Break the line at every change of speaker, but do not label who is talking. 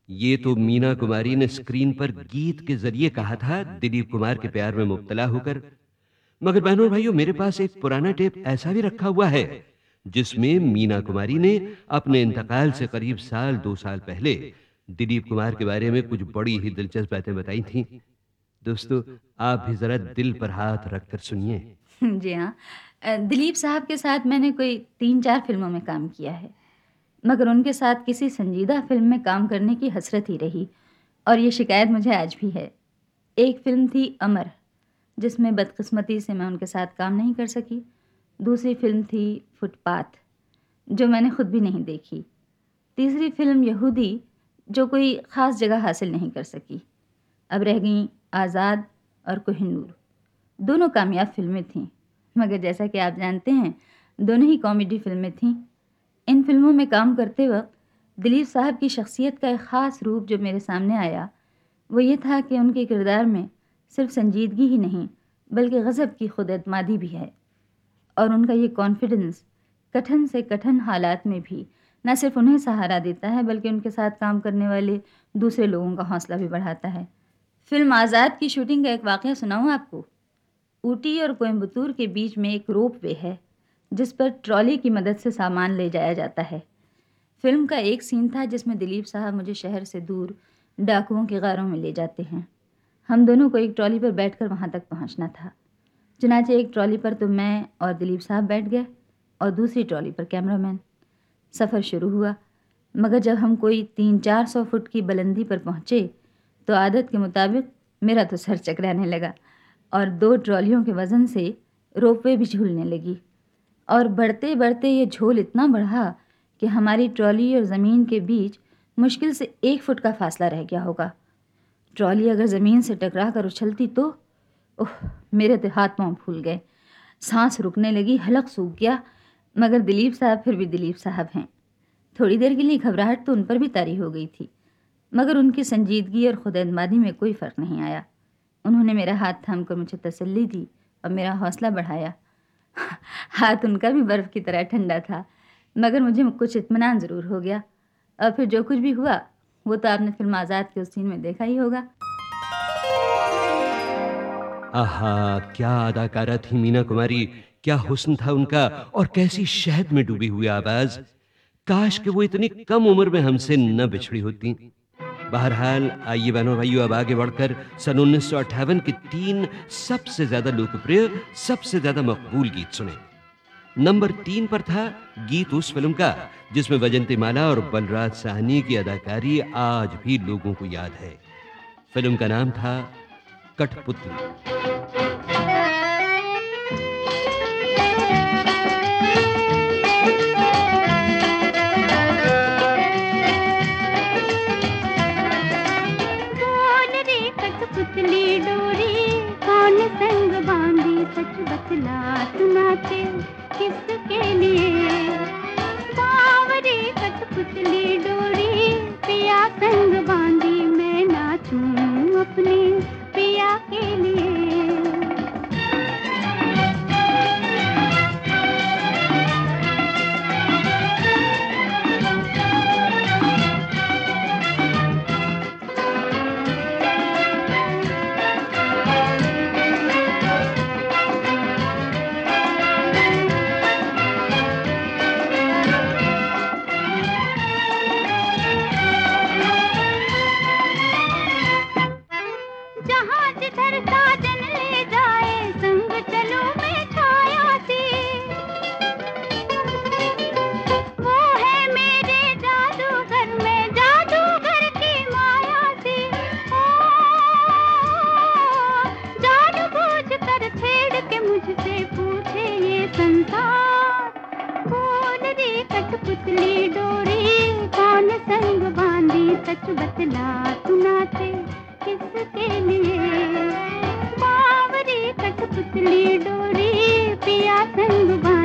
ये तो मीना कुमारी ने स्क्रीन पर गीत के जरिए कहा था, दिलीप कुमार के प्यार में मुब्तला होकर। मगर बहनों और भाइयों, मेरे पास एक पुराना टेप ऐसा भी रखा हुआ है जिसमें मीना कुमारी ने अपने इंतकाल से करीब साल 2 साल पहले दिलीप कुमार के बारे में कुछ बड़ी ही दिलचस्प बातें बताई थीं। दोस्तों, आप भी जरा दिल पर हाथ रखकर सुनिए।
जी हाँ। दिलीप साहब के साथ मैंने कोई 3-4 फ़िल्मों में काम किया है, मगर उनके साथ किसी संजीदा फ़िल्म में काम करने की हसरत ही रही और ये शिकायत मुझे आज भी है। एक फ़िल्म थी अमर, जिसमें बदकिस्मती से मैं उनके साथ काम नहीं कर सकी। दूसरी फ़िल्म थी फुटपाथ, जो मैंने खुद भी नहीं देखी। तीसरी फ़िल्म यहूदी, जो कोई ख़ास जगह हासिल नहीं कर सकी। अब रह गईं आज़ाद और कोहिनूर। दोनों कामयाब फ़िल्में थीं, मगर जैसा कि आप जानते हैं, दोनों ही कॉमेडी फ़िल्में थीं। इन फ़िल्मों में काम करते वक़्त दिलीप साहब की शख्सियत का एक ख़ास रूप जो मेरे सामने आया, वो ये था कि उनके किरदार में सिर्फ़ संजीदगी ही नहीं, बल्कि गज़ब की खुद-एतमादी भी है। और उनका ये कॉन्फिडेंस कठिन से कठिन हालात में भी न सिर्फ़ उन्हें सहारा देता है, बल्कि उनके साथ काम करने वाले दूसरे लोगों का हौसला भी बढ़ाता है। फ़िल्म आज़ाद की शूटिंग का एक वाक़या सुनाऊँ आपको? ऊटी और कोयम्बटूर के बीच में एक रोपवे है, जिस पर ट्रॉली की मदद से सामान ले जाया जाता है। फ़िल्म का एक सीन था जिसमें दिलीप साहब मुझे शहर से दूर डाकुओं के गारों में ले जाते हैं। हम दोनों को एक ट्रॉली पर बैठकर वहाँ तक पहुँचना था। चुनांचे एक ट्रॉली पर तो मैं और दिलीप साहब बैठ गए और दूसरी ट्रॉली पर कैमरामैन। सफ़र शुरू हुआ, मगर जब हम कोई 300-400 फुट की बुलंदी पर पहुँचे, तो आदत के मुताबिक मेरा तो सर चकराने लगा और 2 ट्रॉलियों के वज़न से रोपवे भी झूलने लगी। और बढ़ते-बढ़ते ये झोल इतना बढ़ा कि हमारी ट्रॉली और ज़मीन के बीच मुश्किल से 1 फुट का फ़ासला रह गया होगा। ट्रॉली अगर ज़मीन से टकरा कर उछलती तो ओह! मेरे तो हाथ-पाँव फूल गए। साँस रुकने लगी, हलक सूख गया, मगर दिलीप साहब फिर भी दिलीप साहब हैं। थोड़ी देर के लिए घबराहट तो उन पर भी तारी हो गई थी, मगर उनकी संजीदगी और खुद-एतमादी में कोई फ़र्क नहीं आया। उन्होंने मेरा हाथ थामकर मुझे तसल्ली दी और मेरा हौसला बढ़ाया। हाथ उनका भी बर्फ़ की तरह ठंडा था, मगर मुझे कुछ इत्मीनान ज़रूर हो गया। और फिर जो कुछ भी हुआ, वो तो आपने फ़िल्म आज़ाद के उस सीन में देखा ही होगा।
आहा! क्या अदाकारा थी मीना कुमारी, क्या हुस्न था उनका और कैसी शहद में डूबी हुई आवाज़। काश कि वो इतनी कम उम्र में हमसे न बिछड़ी होतीं। बहरहाल, आइए बहनों और भाइयों, अब आगे बढ़कर सन 1958 के 3 सबसे ज़्यादा लोकप्रिय, सबसे ज़्यादा मकबूल गीत सुने। नंबर 3 पर था गीत उस फ़िल्म का जिसमें वजंती माला और बलराज साहनी की अदाकारी आज भी लोगों को याद है। फ़िल्म का नाम था कठपुतली।
बोल रे कठपुतली डोरी, कौन संग बांधी, सच बतला तू नाचे किसके लिए। बावरी कठपुतली डोरी, पिया संग बांधी, मैं नाचूं अपने पिया के लिए। जहाँ जिधर साजन ले जाए, संग चलूं मैं छाया सी। वो है मेरे जादूगर में जादूगर की माया सी। ओ, जान बूझ कर छेड़ के मुझसे पूछे ये संसार। बोल रे कठपुतली डोरी, कौन संग बांधी, सच बतला तू नाचे किसके लिए। बावरी कठपुतली डोरी, पिया संग बांधी,